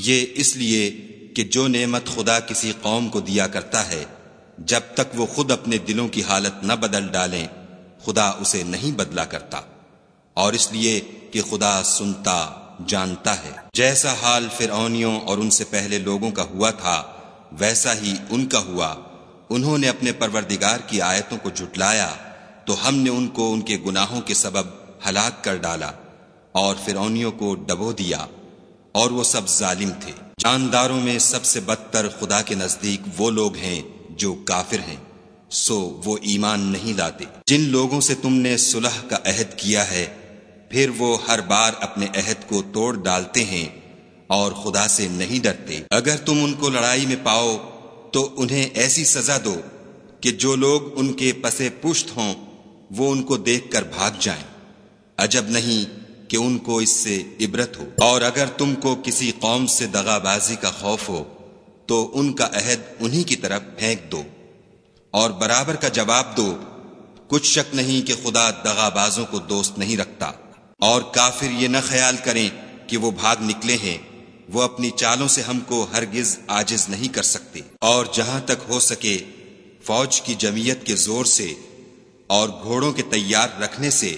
یہ اس لیے کہ جو نعمت خدا کسی قوم کو دیا کرتا ہے، جب تک وہ خود اپنے دلوں کی حالت نہ بدل ڈالیں خدا اسے نہیں بدلا کرتا، اور اس لیے کہ خدا سنتا جانتا ہے۔ جیسا حال فرعونیوں اور ان سے پہلے لوگوں کا ہوا تھا ویسا ہی ان کا ہوا۔ انہوں نے اپنے پروردگار کی آیتوں کو جھٹلایا تو ہم نے ان کو ان کے گناہوں کے سبب ہلاک کر ڈالا اور فرعونیوں کو ڈبو دیا، اور وہ سب ظالم تھے۔ جانداروں میں سب سے بدتر خدا کے نزدیک وہ لوگ ہیں جو کافر ہیں، سو وہ ایمان نہیں لاتے۔ جن لوگوں سے تم نے صلح کا عہد کیا ہے پھر وہ ہر بار اپنے عہد کو توڑ ڈالتے ہیں اور خدا سے نہیں ڈرتے۔ اگر تم ان کو لڑائی میں پاؤ تو انہیں ایسی سزا دو کہ جو لوگ ان کے پسے پشت ہوں وہ ان کو دیکھ کر بھاگ جائیں، عجب نہیں کہ ان کو اس سے عبرت ہو۔ اور اگر تم کو کسی قوم سے دغا بازی کا خوف ہو تو ان کا عہد انہی کی طرف پھینک دو اور برابر کا جواب دو۔ کچھ شک نہیں کہ خدا دغا بازوں کو دوست نہیں رکھتا۔ اور کافر یہ نہ خیال کریں کہ وہ بھاگ نکلے ہیں، وہ اپنی چالوں سے ہم کو ہرگز عاجز نہیں کر سکتے۔ اور جہاں تک ہو سکے فوج کی جمعیت کے زور سے اور گھوڑوں کے تیار رکھنے سے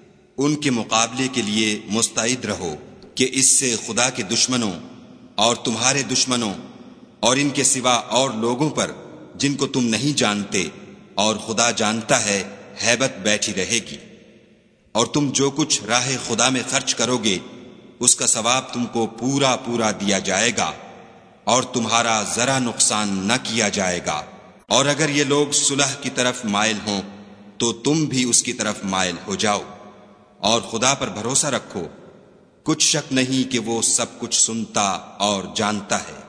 ان کے مقابلے کے لیے مستعد رہو، کہ اس سے خدا کے دشمنوں اور تمہارے دشمنوں اور ان کے سوا اور لوگوں پر جن کو تم نہیں جانتے اور خدا جانتا ہے ہیبت بیٹھی رہے گی۔ اور تم جو کچھ راہ خدا میں خرچ کرو گے اس کا ثواب تم کو پورا پورا دیا جائے گا اور تمہارا ذرا نقصان نہ کیا جائے گا۔ اور اگر یہ لوگ صلح کی طرف مائل ہوں تو تم بھی اس کی طرف مائل ہو جاؤ، اور خدا پر بھروسہ رکھو، کچھ شک نہیں کہ وہ سب کچھ سنتا اور جانتا ہے۔